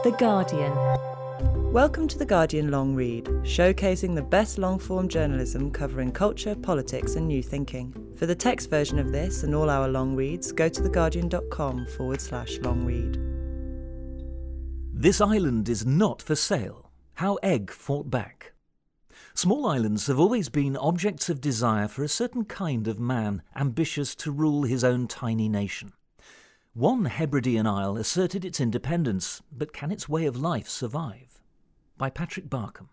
The Guardian. Welcome to The Guardian Long Read, showcasing the best long-form journalism covering culture, politics and new thinking. For the text version of this and all our long reads, go to theguardian.com/long read. This island is not for sale. How Egg fought back. Small islands have always been objects of desire for a certain kind of man ambitious to rule his own tiny nation. One Hebridean isle asserted its independence, but can its way of life survive? By Patrick Barkham.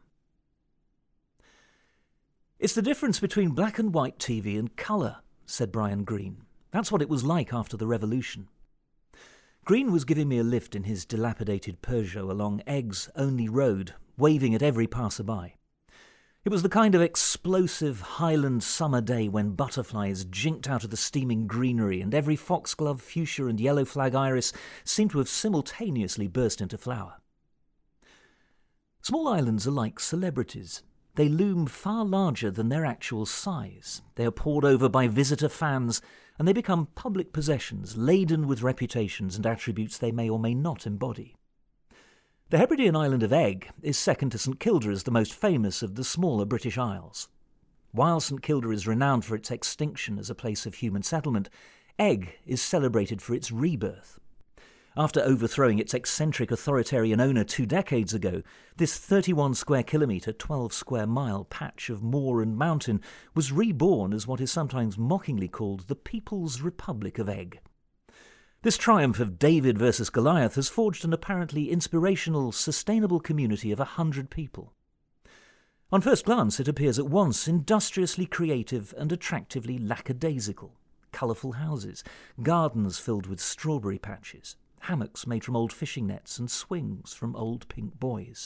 It's the difference between black and white TV and colour, said Brian Greene. That's what it was like after the revolution. Greene was giving me a lift in his dilapidated Peugeot along Egg's only road, waving at every passer-by. It was the kind of explosive Highland summer day when butterflies jinked out of the steaming greenery and every foxglove, fuchsia and yellow flag iris seemed to have simultaneously burst into flower. Small islands are like celebrities. They loom far larger than their actual size. They are poured over by visitor fans, and they become public possessions laden with reputations and attributes they may or may not embody. The Hebridean island of Egg is second to St Kilda as the most famous of the smaller British Isles. While St Kilda is renowned for its extinction as a place of human settlement, Egg is celebrated for its rebirth. After overthrowing its eccentric authoritarian owner 2 decades ago, this 31 square kilometre, 12 square mile patch of moor and mountain was reborn as what is sometimes mockingly called the People's Republic of Egg. This triumph of David versus Goliath has forged an apparently inspirational, sustainable community of 100 people. On first glance, it appears at once industriously creative and attractively lackadaisical. Colourful houses, gardens filled with strawberry patches, hammocks made from old fishing nets and swings from old pink boys.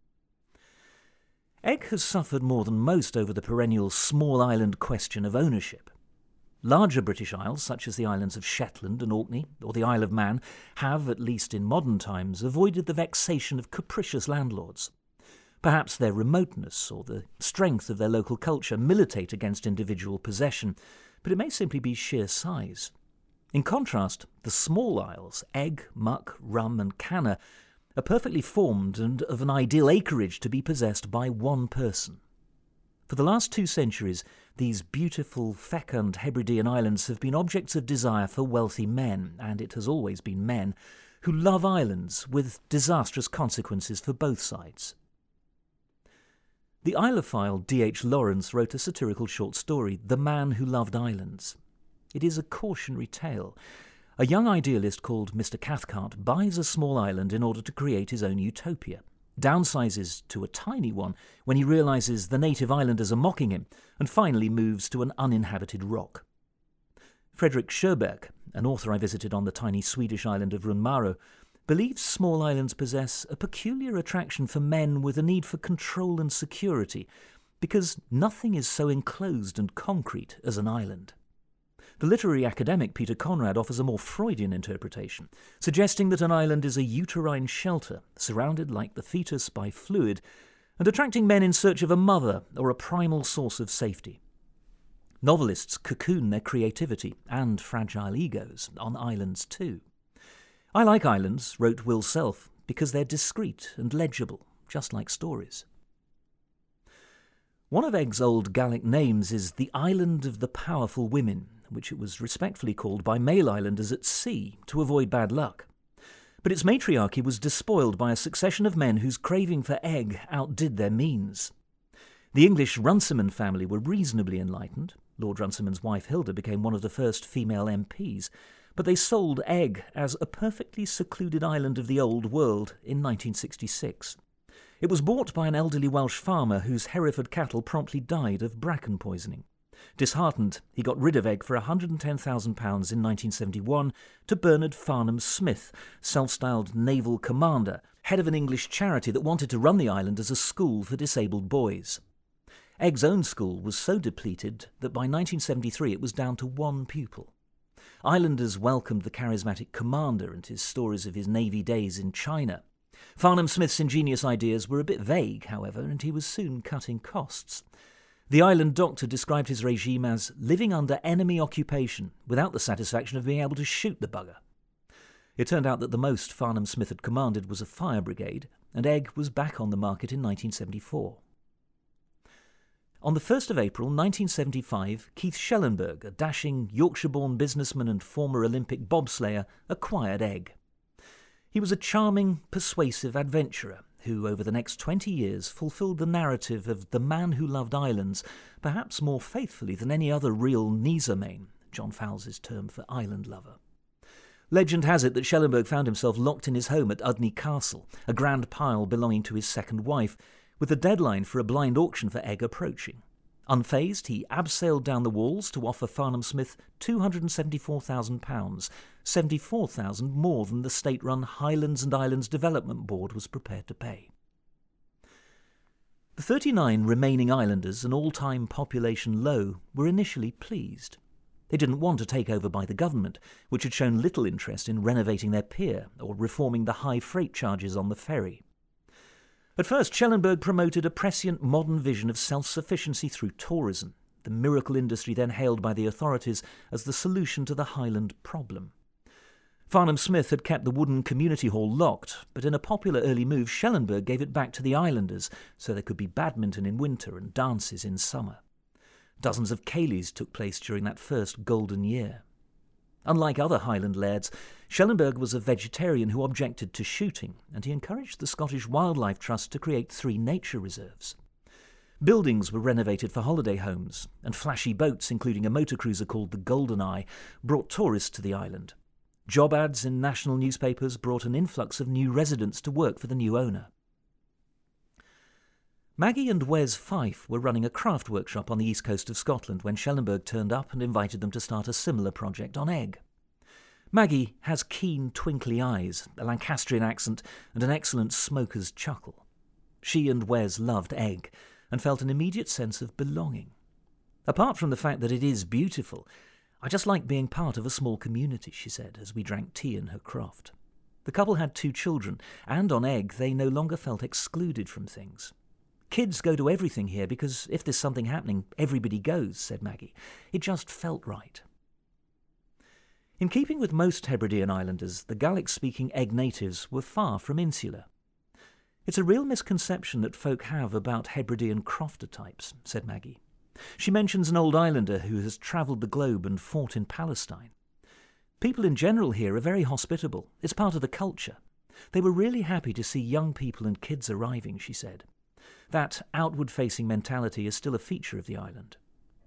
Egg has suffered more than most over the perennial small island question of ownership. Larger British isles, such as the islands of Shetland and Orkney, or the Isle of Man, have, at least in modern times, avoided the vexation of capricious landlords. Perhaps their remoteness or the strength of their local culture militate against individual possession, but it may simply be sheer size. In contrast, the small isles, Egg, Muck, Rum and Canna, are perfectly formed and of an ideal acreage to be possessed by one person. For the last 2 centuries, these beautiful, fecund Hebridean islands have been objects of desire for wealthy men, and it has always been men, who love islands with disastrous consequences for both sides. The Isleophile D.H. Lawrence wrote a satirical short story, The Man Who Loved Islands. It is a cautionary tale. A young idealist called Mr. Cathcart buys a small island in order to create his own utopia, downsizes to a tiny one when he realises the native islanders are mocking him, and finally moves to an uninhabited rock. Fredrik Sjöberg, an author I visited on the tiny Swedish island of Runmaro, believes small islands possess a peculiar attraction for men with a need for control and security, because nothing is so enclosed and concrete as an island. The literary academic Peter Conrad offers a more Freudian interpretation, suggesting that an island is a uterine shelter, surrounded like the fetus by fluid, and attracting men in search of a mother or a primal source of safety. Novelists cocoon their creativity and fragile egos on islands too. I like islands, wrote Will Self, because they're discreet and legible, just like stories. One of Egg's old Gallic names is the Island of the Powerful Women, which it was respectfully called by male islanders at sea to avoid bad luck. But its matriarchy was despoiled by a succession of men whose craving for egg outdid their means. The English Runciman family were reasonably enlightened. Lord Runciman's wife Hilda became one of the first female MPs, but they sold Egg as a perfectly secluded island of the old world in 1966. It was bought by an elderly Welsh farmer whose Hereford cattle promptly died of bracken poisoning. Disheartened, he got rid of Egg for £110,000 in 1971 to Bernard Farnham Smith, self-styled naval commander, head of an English charity that wanted to run the island as a school for disabled boys. Egg's own school was so depleted that by 1973 it was down to 1 pupil. Islanders welcomed the charismatic commander and his stories of his Navy days in China. Farnham Smith's ingenious ideas were a bit vague, however, and he was soon cutting costs. The island doctor described his regime as living under enemy occupation without the satisfaction of being able to shoot the bugger. It turned out that the most Farnham Smith had commanded was a fire brigade, and egg was back on the market in 1974. On the 1st of April 1975, Keith Schellenberg, a dashing Yorkshire-born businessman and former Olympic bobslayer, acquired egg. He was a charming, persuasive adventurer who, over the next 20 years, fulfilled the narrative of the man who loved islands, perhaps more faithfully than any other real Nizamane, John Fowles's term for island lover. Legend has it that Schellenberg found himself locked in his home at Udney Castle, a grand pile belonging to his second wife, with the deadline for a blind auction for egg approaching. Unfazed, he abseiled down the walls to offer Farnham Smith £274,000, £74,000 more than the state-run Highlands and Islands Development Board was prepared to pay. The 39 remaining islanders, an all-time population low, were initially pleased. They didn't want to take over by the government, which had shown little interest in renovating their pier or reforming the high freight charges on the ferry. At first, Schellenberg promoted a prescient modern vision of self-sufficiency through tourism, the miracle industry then hailed by the authorities as the solution to the Highland problem. Farnham Smith had kept the wooden community hall locked, but in a popular early move, Schellenberg gave it back to the islanders so there could be badminton in winter and dances in summer. Dozens of ceilidhs took place during that first golden year. Unlike other Highland lairds, Schellenberg was a vegetarian who objected to shooting, and he encouraged the Scottish Wildlife Trust to create 3 nature reserves. Buildings were renovated for holiday homes, and flashy boats, including a motor cruiser called the Golden Eye, brought tourists to the island. Job ads in national newspapers brought an influx of new residents to work for the new owner. Maggie and Wes Fife were running a craft workshop on the east coast of Scotland when Schellenberg turned up and invited them to start a similar project on egg. Maggie has keen, twinkly eyes, a Lancastrian accent, and an excellent smoker's chuckle. She and Wes loved egg and felt an immediate sense of belonging. Apart from the fact that it is beautiful, I just like being part of a small community, she said, as we drank tea in her croft. The couple had 2 children, and on egg they no longer felt excluded from things. Kids go to everything here because if there's something happening, everybody goes, said Maggie. It just felt right. In keeping with most Hebridean islanders, the Gaelic-speaking egg natives were far from insular. It's a real misconception that folk have about Hebridean crofter types, said Maggie. She mentions an old islander who has travelled the globe and fought in Palestine. People in general here are very hospitable. It's part of the culture. They were really happy to see young people and kids arriving, she said. That outward-facing mentality is still a feature of the island.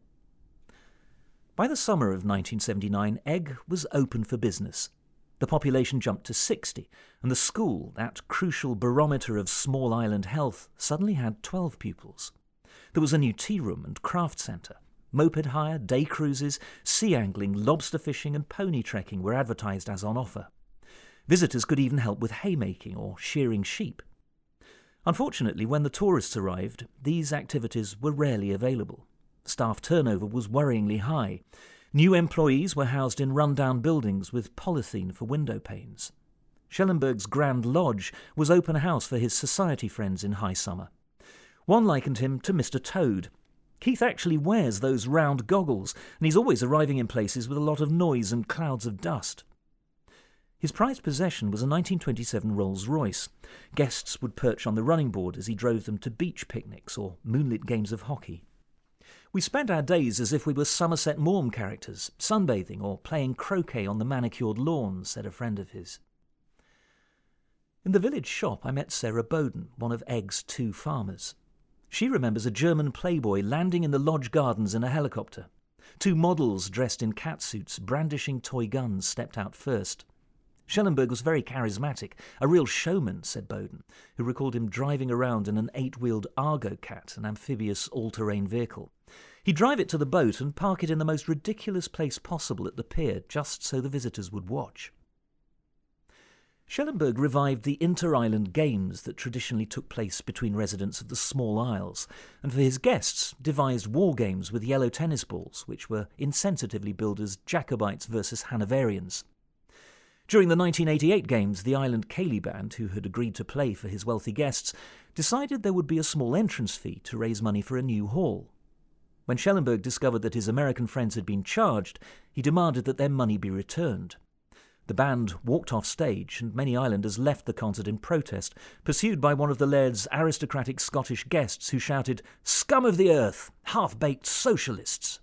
By the summer of 1979, egg was open for business. The population jumped to 60, and the school, that crucial barometer of small island health, suddenly had 12 pupils. There was a new tea room and craft centre. Moped hire, day cruises, sea angling, lobster fishing and pony trekking were advertised as on offer. Visitors could even help with haymaking or shearing sheep. Unfortunately, when the tourists arrived, these activities were rarely available. Staff turnover was worryingly high. New employees were housed in run-down buildings with polythene for window panes. Schellenberg's Grand Lodge was open house for his society friends in high summer. One likened him to Mr. Toad. Keith actually wears those round goggles, and he's always arriving in places with a lot of noise and clouds of dust. His prized possession was a 1927 Rolls-Royce. Guests would perch on the running board as he drove them to beach picnics or moonlit games of hockey. We spent our days as if we were Somerset Maugham characters, sunbathing or playing croquet on the manicured lawns, said a friend of his. In the village shop I met Sarah Bowden, one of Egg's 2 farmers. She remembers a German playboy landing in the lodge gardens in a helicopter. 2 models dressed in catsuits, brandishing toy guns, stepped out first. Schellenberg was very charismatic, a real showman, said Bowden, who recalled him driving around in an 8-wheeled Argo Cat, an amphibious all-terrain vehicle. He'd drive it to the boat and park it in the most ridiculous place possible at the pier, just so the visitors would watch. Schellenberg revived the inter-island games that traditionally took place between residents of the small isles, and for his guests devised war games with yellow tennis balls, which were insensitively billed as Jacobites versus Hanoverians. During the 1988 games, the island Ceilidh band, who had agreed to play for his wealthy guests, decided there would be a small entrance fee to raise money for a new hall. When Schellenberg discovered that his American friends had been charged, he demanded that their money be returned. The band walked off stage and many islanders left the concert in protest, pursued by one of the laird's aristocratic Scottish guests who shouted, "Scum of the earth! Half-baked socialists!"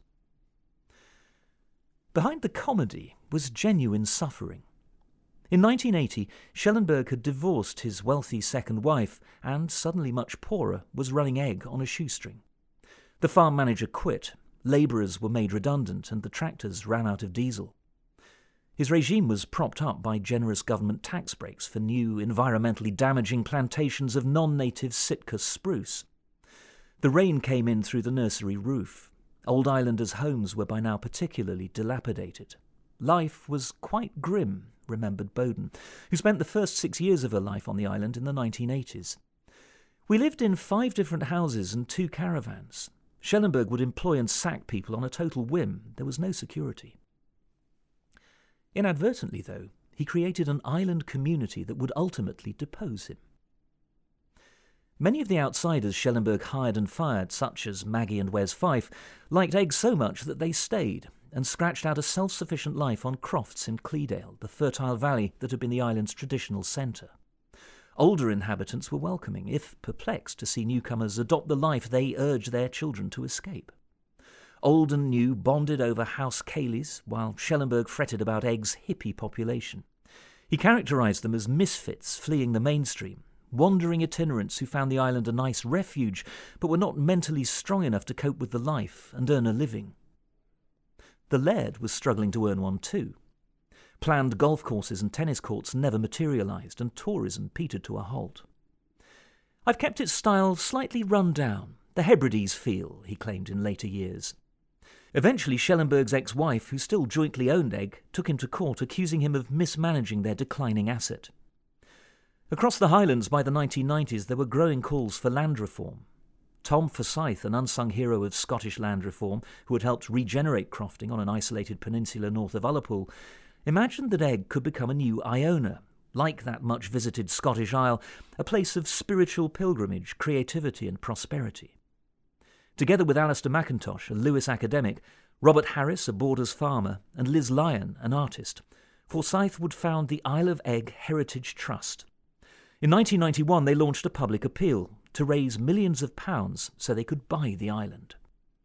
Behind the comedy was genuine suffering. In 1980, Schellenberg had divorced his wealthy second wife and, suddenly much poorer, was running Egg on a shoestring. The farm manager quit, labourers were made redundant and the tractors ran out of diesel. His regime was propped up by generous government tax breaks for new, environmentally damaging plantations of non-native Sitka spruce. The rain came in through the nursery roof. Old islanders' homes were by now particularly dilapidated. Life was quite grim, remembered Bowden, who spent the first 6 years of her life on the island in the 1980s. "We lived in 5 different houses and 2 caravans. Schellenberg would employ and sack people on a total whim. There was no security." Inadvertently, though, he created an island community that would ultimately depose him. Many of the outsiders Schellenberg hired and fired, such as Maggie and Wes Fife, liked Egg so much that they stayed and scratched out a self-sufficient life on crofts in Cleedale, the fertile valley that had been the island's traditional centre. Older inhabitants were welcoming, if perplexed to see newcomers adopt the life they urged their children to escape. Old and new bonded over House Cayleys, while Schellenberg fretted about Egg's hippie population. He characterised them as misfits fleeing the mainstream, wandering itinerants who found the island a nice refuge, but were not mentally strong enough to cope with the life and earn a living. The laird was struggling to earn one too. Planned golf courses and tennis courts never materialised, and tourism petered to a halt. "I've kept its style slightly run down, the Hebrides feel," he claimed in later years. Eventually, Schellenberg's ex-wife, who still jointly owned Egg, took him to court, accusing him of mismanaging their declining asset. Across the Highlands by the 1990s, there were growing calls for land reform. Tom Forsyth, an unsung hero of Scottish land reform, who had helped regenerate crofting on an isolated peninsula north of Ullapool, imagined that Egg could become a new Iona, like that much-visited Scottish Isle, a place of spiritual pilgrimage, creativity and prosperity. Together with Alistair McIntosh, a Lewis academic, Robert Harris, a Borders farmer, and Liz Lyon, an artist, Forsyth would found the Isle of Egg Heritage Trust. In 1991, they launched a public appeal to raise millions of pounds so they could buy the island.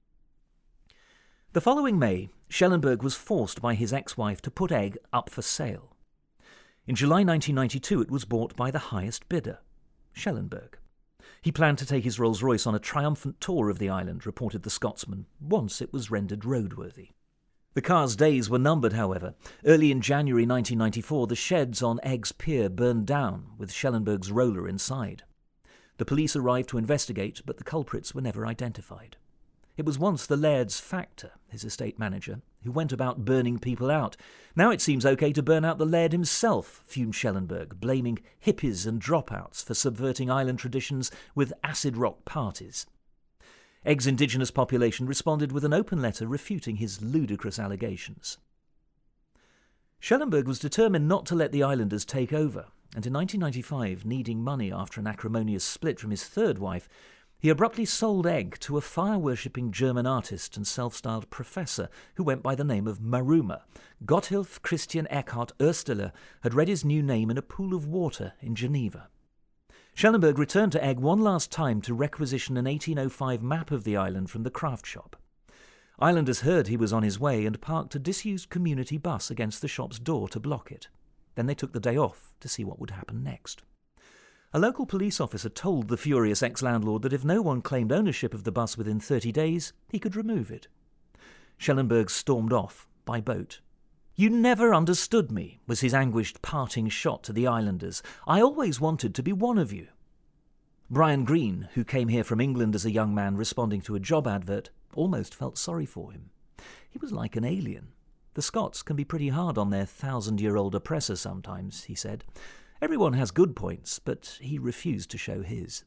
The following May, Schellenberg was forced by his ex-wife to put Egg up for sale. In July 1992, it was bought by the highest bidder, Schellenberg. He planned to take his Rolls-Royce on a triumphant tour of the island, reported the Scotsman, once it was rendered roadworthy. The car's days were numbered, however. Early in January 1994, the sheds on Egg's Pier burned down, with Schellenberg's roller inside. The police arrived to investigate, but the culprits were never identified. It was once the laird's factor, his estate manager, who went about burning people out. Now it seems okay to burn out the laird himself, fumed Schellenberg, blaming hippies and dropouts for subverting island traditions with acid rock parties. Egg's indigenous population responded with an open letter refuting his ludicrous allegations. Schellenberg was determined not to let the islanders take over, and in 1995, needing money after an acrimonious split from his third wife, he abruptly sold Egg to a fire-worshipping German artist and self-styled professor who went by the name of Maruma. Gotthilf Christian Eckhart Oerstler had read his new name in a pool of water in Geneva. Schellenberg returned to Egg one last time to requisition an 1805 map of the island from the craft shop. Islanders heard he was on his way and parked a disused community bus against the shop's door to block it. Then they took the day off to see what would happen next. A local police officer told the furious ex-landlord that if no one claimed ownership of the bus within 30 days, he could remove it. Schellenberg stormed off, by boat. "You never understood me," was his anguished parting shot to the islanders. "I always wanted to be one of you." Brian Greene, who came here from England as a young man responding to a job advert, almost felt sorry for him. He was like an alien. "The Scots can be pretty hard on their 1,000-year-old oppressor sometimes," he said. Everyone has good points, but he refused to show his.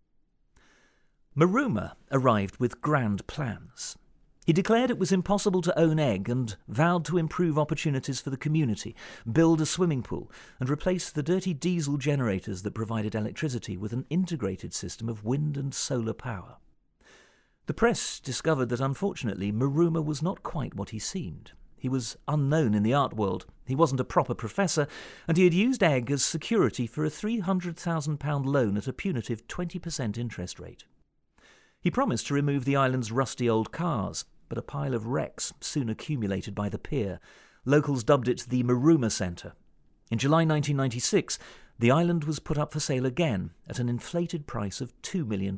Maruma arrived with grand plans. He declared it was impossible to own Egg and vowed to improve opportunities for the community, build a swimming pool, and replace the dirty diesel generators that provided electricity with an integrated system of wind and solar power. The press discovered that, unfortunately, Maruma was not quite what he seemed. He was unknown in the art world, he wasn't a proper professor, and he had used egg as security for a £300,000 loan at a punitive 20% interest rate. He promised to remove the island's rusty old cars, but a pile of wrecks soon accumulated by the pier. Locals dubbed it the Maruma Centre. In July 1996, the island was put up for sale again at an inflated price of £2 million.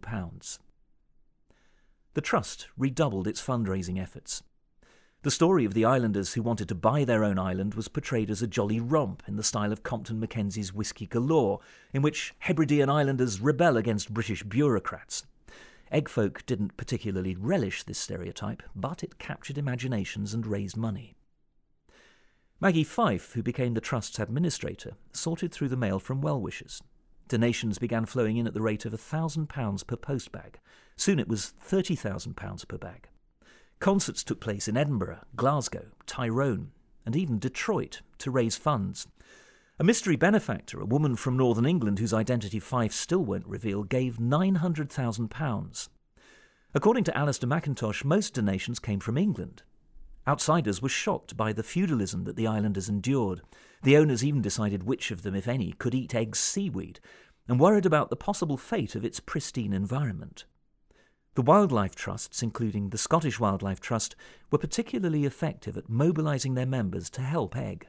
The Trust redoubled its fundraising efforts. The story of the islanders who wanted to buy their own island was portrayed as a jolly romp in the style of Compton Mackenzie's Whiskey Galore, in which Hebridean islanders rebel against British bureaucrats. Eggfolk didn't particularly relish this stereotype, but it captured imaginations and raised money. Maggie Fife, who became the Trust's administrator, sorted through the mail from well-wishers. Donations began flowing in at the rate of £1,000 per postbag. Soon it was £30,000 per bag. Concerts took place in Edinburgh, Glasgow, Tyrone, and even Detroit to raise funds. A mystery benefactor, a woman from northern England whose identity Fife still won't reveal, gave £900,000. According to Alistair McIntosh, most donations came from England. Outsiders were shocked by the feudalism that the islanders endured. The owners even decided which of them, if any, could eat Egg's seaweed, and worried about the possible fate of its pristine environment. The wildlife trusts, including the Scottish Wildlife Trust, were particularly effective at mobilising their members to help Egg.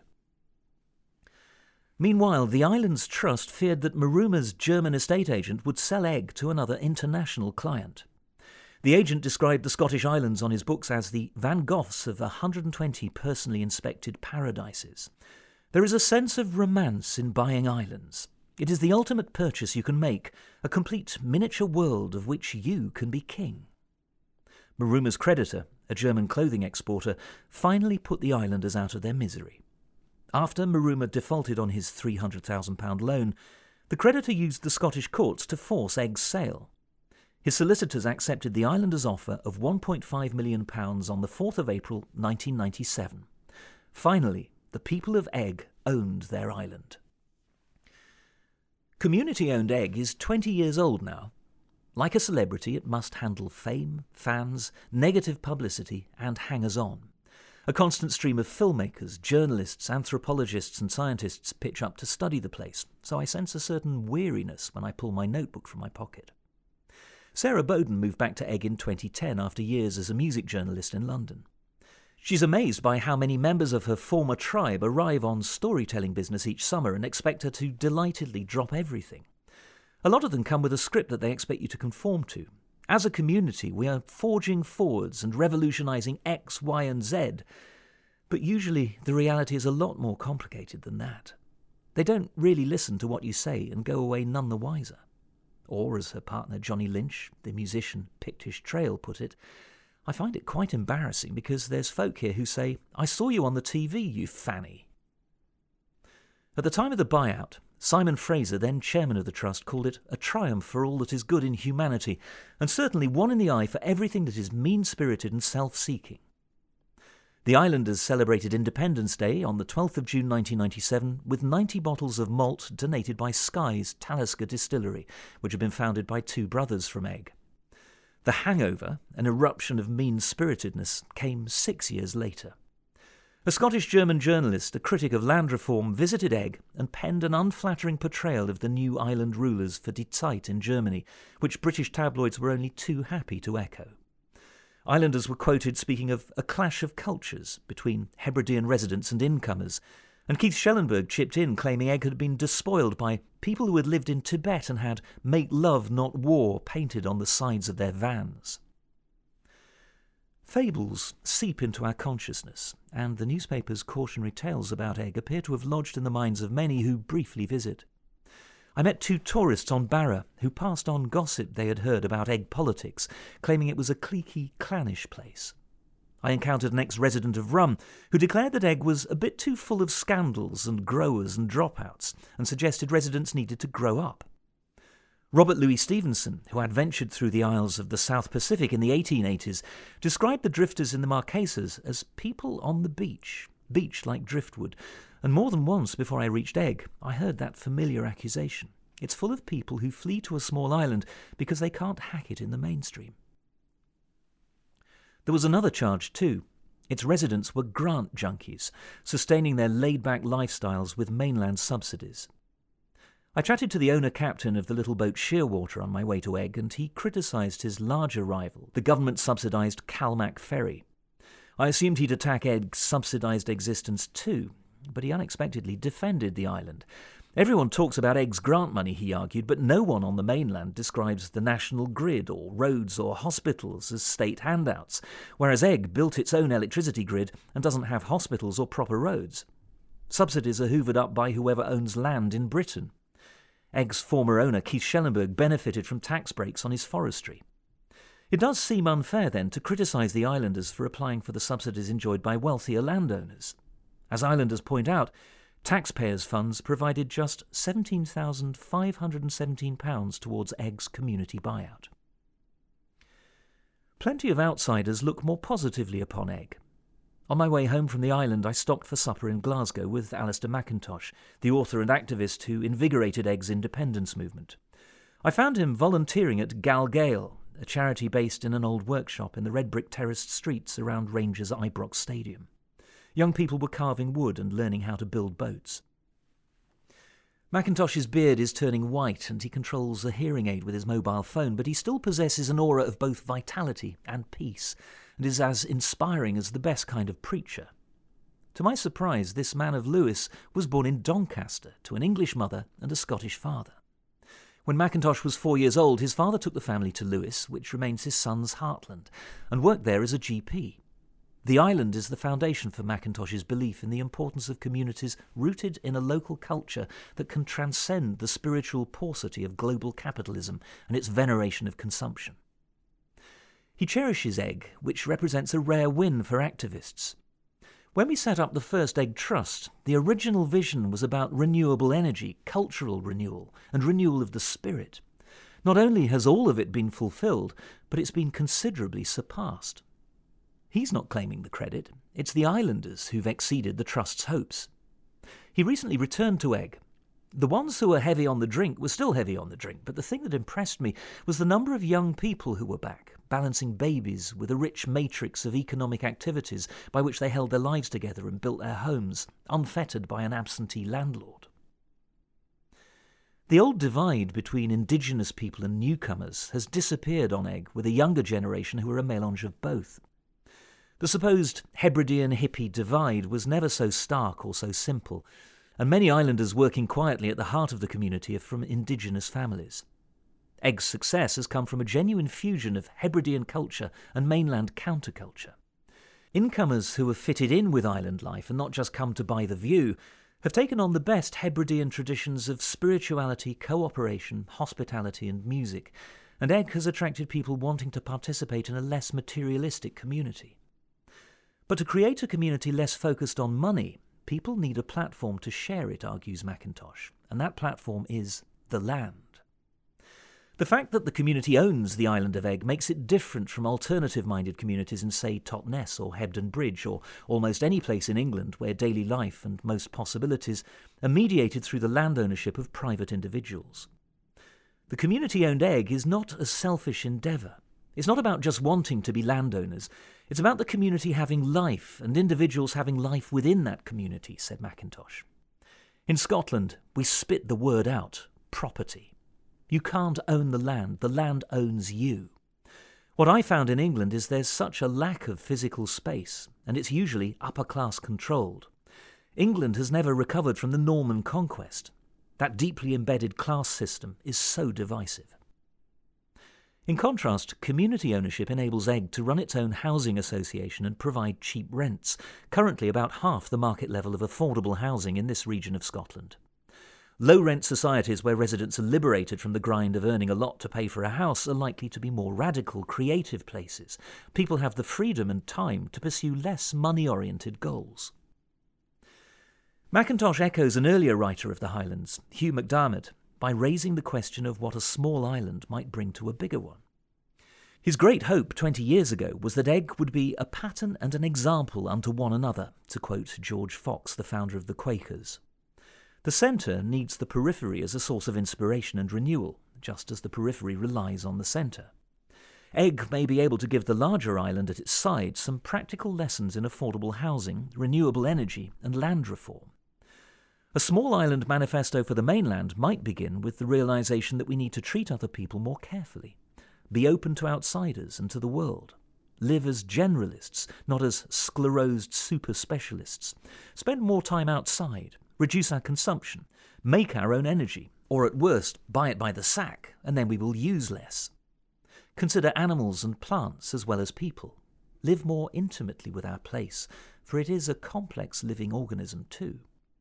Meanwhile, the island's trust feared that Maruma's German estate agent would sell Egg to another international client. The agent described the Scottish islands on his books as the Van Goghs of 120 personally inspected paradises. There is a sense of romance in buying islands. It is the ultimate purchase you can make, a complete miniature world of which you can be king. Maruma's creditor, a German clothing exporter, finally put the islanders out of their misery. After Maruma defaulted on his £300,000 loan, the creditor used the Scottish courts to force Egg's sale. His solicitors accepted the islanders' offer of £1.5 million on the 4th of April 1997. Finally, the people of Egg owned their island. Community-owned Egg is 20 years old now. Like a celebrity, it must handle fame, fans, negative publicity, and hangers-on. A constant stream of filmmakers, journalists, anthropologists and scientists pitch up to study the place, so I sense a certain weariness when I pull my notebook from my pocket. Sarah Bowden moved back to Egg in 2010 after years as a music journalist in London. She's amazed by how many members of her former tribe arrive on storytelling business each summer and expect her to delightedly drop everything. A lot of them come with a script that they expect you to conform to. As a community, we are forging forwards and revolutionising X, Y and Z, but usually the reality is a lot more complicated than that. They don't really listen to what you say and go away none the wiser. Or, as her partner Johnny Lynch, the musician Pictish Trail, put it, I find it quite embarrassing because there's folk here who say, I saw you on the TV, you fanny. At the time of the buyout, Simon Fraser, then chairman of the Trust, called it a triumph for all that is good in humanity, and certainly one in the eye for everything that is mean-spirited and self-seeking. The islanders celebrated Independence Day on the 12th of June 1997 with 90 bottles of malt donated by Sky's Talisker Distillery, which had been founded by two brothers from Egg. The hangover, an eruption of mean-spiritedness, came 6 years later. A Scottish-German journalist, a critic of land reform, visited Egg and penned an unflattering portrayal of the new island rulers for Die Zeit in Germany, which British tabloids were only too happy to echo. Islanders were quoted speaking of a clash of cultures between Hebridean residents and incomers, and Keith Schellenberg chipped in claiming Egg had been despoiled by people who had lived in Tibet and had "Make love, not war" painted on the sides of their vans. Fables seep into our consciousness, and the newspaper's cautionary tales about Egg appear to have lodged in the minds of many who briefly visit. I met two tourists on Barra who passed on gossip they had heard about Egg politics, claiming it was a cliquey, clannish place. I encountered an ex-resident of Rum who declared that Egg was a bit too full of scandals and growers and dropouts, and suggested residents needed to grow up. Robert Louis Stevenson, who had ventured through the isles of the South Pacific in the 1880s, described the drifters in the Marquesas as people on the beach like driftwood, and more than once before I reached Egg, I heard that familiar accusation. It's full of people who flee to a small island because they can't hack it in the mainstream. There was another charge too. Its residents were grant junkies, sustaining their laid-back lifestyles with mainland subsidies. I chatted to the owner-captain of the little boat Shearwater on my way to Egg, and he criticised his larger rival, the government-subsidised Calmac ferry. I assumed he'd attack Egg's subsidised existence too, but he unexpectedly defended the island. Everyone talks about Egg's grant money, he argued, but no one on the mainland describes the national grid or roads or hospitals as state handouts, whereas Egg built its own electricity grid and doesn't have hospitals or proper roads. Subsidies are hoovered up by whoever owns land in Britain. Egg's former owner, Keith Schellenberg, benefited from tax breaks on his forestry. It does seem unfair, then, to criticise the islanders for applying for the subsidies enjoyed by wealthier landowners. As islanders point out, taxpayers' funds provided just £17,517 towards Egg's community buyout. Plenty of outsiders look more positively upon Egg. On my way home from the island, I stopped for supper in Glasgow with Alistair McIntosh, the author and activist who invigorated Egg's independence movement. I found him volunteering at Gal Gael, a charity based in an old workshop in the red brick terraced streets around Rangers Ibrox Stadium. Young people were carving wood and learning how to build boats. McIntosh's beard is turning white and he controls a hearing aid with his mobile phone, but he still possesses an aura of both vitality and peace, and is as inspiring as the best kind of preacher. To my surprise, this man of Lewis was born in Doncaster to an English mother and a Scottish father. When McIntosh was 4 years old, his father took the family to Lewis, which remains his son's heartland, and worked there as a GP. The island is the foundation for McIntosh's belief in the importance of communities rooted in a local culture that can transcend the spiritual paucity of global capitalism and its veneration of consumption. He cherishes Egg, which represents a rare win for activists. When we set up the first Egg Trust, the original vision was about renewable energy, cultural renewal, and renewal of the spirit. Not only has all of it been fulfilled, but it's been considerably surpassed. He's not claiming the credit. It's the islanders who've exceeded the Trust's hopes. He recently returned to Egg. The ones who were heavy on the drink were still heavy on the drink, but the thing that impressed me was the number of young people who were back, balancing babies with a rich matrix of economic activities by which they held their lives together and built their homes, unfettered by an absentee landlord. The old divide between indigenous people and newcomers has disappeared on Egg, with a younger generation who are a mélange of both. The supposed Hebridean hippie divide was never so stark or so simple, and many islanders working quietly at the heart of the community are from indigenous families. Egg's success has come from a genuine fusion of Hebridean culture and mainland counterculture. Incomers who have fitted in with island life and not just come to buy the view have taken on the best Hebridean traditions of spirituality, cooperation, hospitality and music, and Egg has attracted people wanting to participate in a less materialistic community. But to create a community less focused on money, people need a platform to share it, argues McIntosh, and that platform is the land. The fact that the community owns the island of Egg makes it different from alternative-minded communities in, say, Totnes or Hebden Bridge, or almost any place in England where daily life and most possibilities are mediated through the land ownership of private individuals. The community-owned Egg is not a selfish endeavour. It's not about just wanting to be landowners. It's about the community having life and individuals having life within that community, said McIntosh. In Scotland, we spit the word out, property. You can't own the land owns you. What I found in England is there's such a lack of physical space, and it's usually upper-class controlled. England has never recovered from the Norman conquest. That deeply embedded class system is so divisive. In contrast, community ownership enables Egg to run its own housing association and provide cheap rents, currently about half the market level of affordable housing in this region of Scotland. Low-rent societies where residents are liberated from the grind of earning a lot to pay for a house are likely to be more radical, creative places. People have the freedom and time to pursue less money-oriented goals. McIntosh echoes an earlier writer of the Highlands, Hugh MacDiarmid, by raising the question of what a small island might bring to a bigger one. His great hope 20 years ago was that Egg would be a pattern and an example unto one another, to quote George Fox, the founder of the Quakers. The centre needs the periphery as a source of inspiration and renewal, just as the periphery relies on the centre. Egg may be able to give the larger island at its side some practical lessons in affordable housing, renewable energy, and land reform. A small island manifesto for the mainland might begin with the realisation that we need to treat other people more carefully, be open to outsiders and to the world, live as generalists, not as sclerosed super specialists, spend more time outside, reduce our consumption, make our own energy, or at worst, buy it by the sack, and then we will use less. Consider animals and plants as well as people. Live more intimately with our place, for it is a complex living organism too.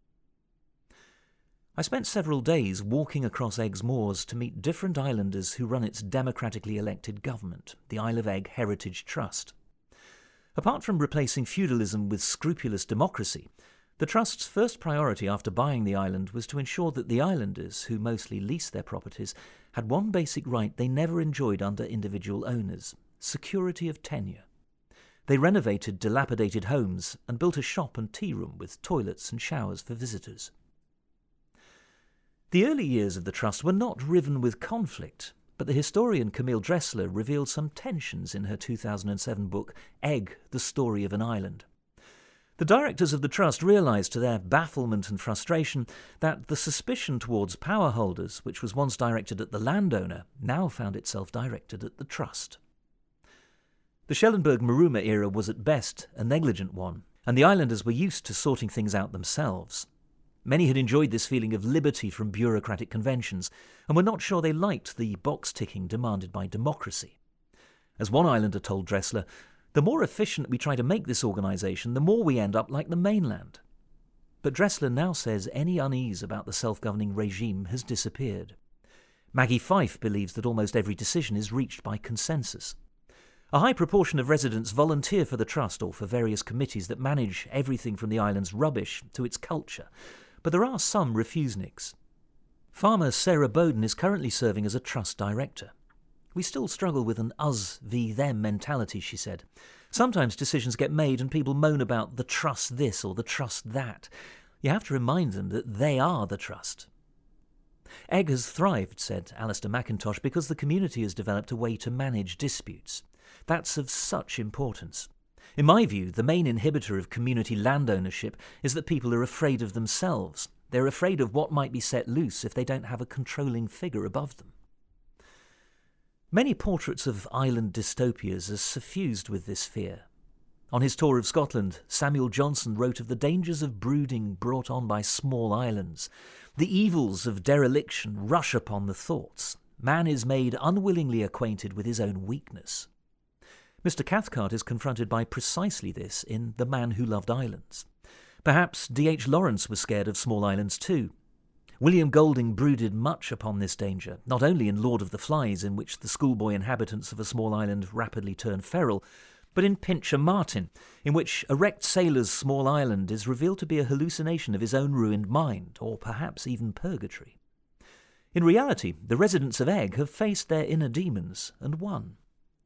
I spent several days walking across Egg's moors to meet different islanders who run its democratically elected government, the Isle of Egg Heritage Trust. Apart from replacing feudalism with scrupulous democracy, the Trust's first priority after buying the island was to ensure that the islanders, who mostly leased their properties, had one basic right they never enjoyed under individual owners: security of tenure. They renovated dilapidated homes and built a shop and tea room with toilets and showers for visitors. The early years of the Trust were not riven with conflict, but the historian Camille Dressler revealed some tensions in her 2007 book, Egg, The Story of an Island. The directors of the Trust realised to their bafflement and frustration that the suspicion towards power holders, which was once directed at the landowner, now found itself directed at the Trust. The Schellenberg-Maruma era was at best a negligent one, and the islanders were used to sorting things out themselves. Many had enjoyed this feeling of liberty from bureaucratic conventions, and were not sure they liked the box-ticking demanded by democracy. As one islander told Dressler, "The more efficient we try to make this organisation, the more we end up like the mainland." But Dressler now says any unease about the self-governing regime has disappeared. Maggie Fife believes that almost every decision is reached by consensus. A high proportion of residents volunteer for the Trust or for various committees that manage everything from the island's rubbish to its culture, but there are some refuseniks. Farmer Sarah Bowden is currently serving as a Trust director. "We still struggle with an us v them mentality," she said. "Sometimes decisions get made and people moan about the Trust this or the Trust that. You have to remind them that they are the Trust." Egg has thrived, said Alistair McIntosh, because the community has developed a way to manage disputes. That's of such importance. In my view, the main inhibitor of community land ownership is that people are afraid of themselves. They're afraid of what might be set loose if they don't have a controlling figure above them. Many portraits of island dystopias are suffused with this fear. On his tour of Scotland, Samuel Johnson wrote of the dangers of brooding brought on by small islands. The evils of dereliction rush upon the thoughts. Man is made unwillingly acquainted with his own weakness. Mr. Cathcart is confronted by precisely this in The Man Who Loved Islands. Perhaps D.H. Lawrence was scared of small islands too. William Golding brooded much upon this danger, not only in Lord of the Flies, in which the schoolboy inhabitants of a small island rapidly turn feral, but in Pincher Martin, in which a wrecked sailor's small island is revealed to be a hallucination of his own ruined mind, or perhaps even purgatory. In reality, the residents of Egg have faced their inner demons and won.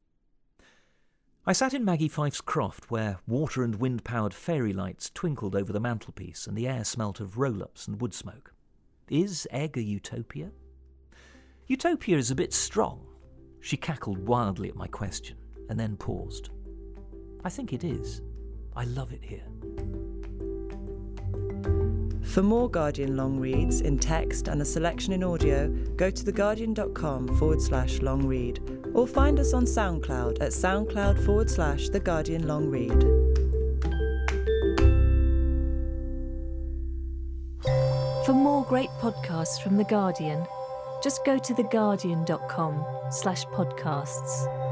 I sat in Maggie Fife's croft, where water and wind-powered fairy lights twinkled over the mantelpiece and the air smelt of roll-ups and wood smoke. Is Egg a utopia? Utopia is a bit strong. She cackled wildly at my question, and then paused. I think it is. I love it here. For more Guardian long reads in text and a selection in audio, go to theguardian.com/long read or find us on SoundCloud at soundcloud/The Guardian Long Read. For more great podcasts from The Guardian, just go to theguardian.com/podcasts.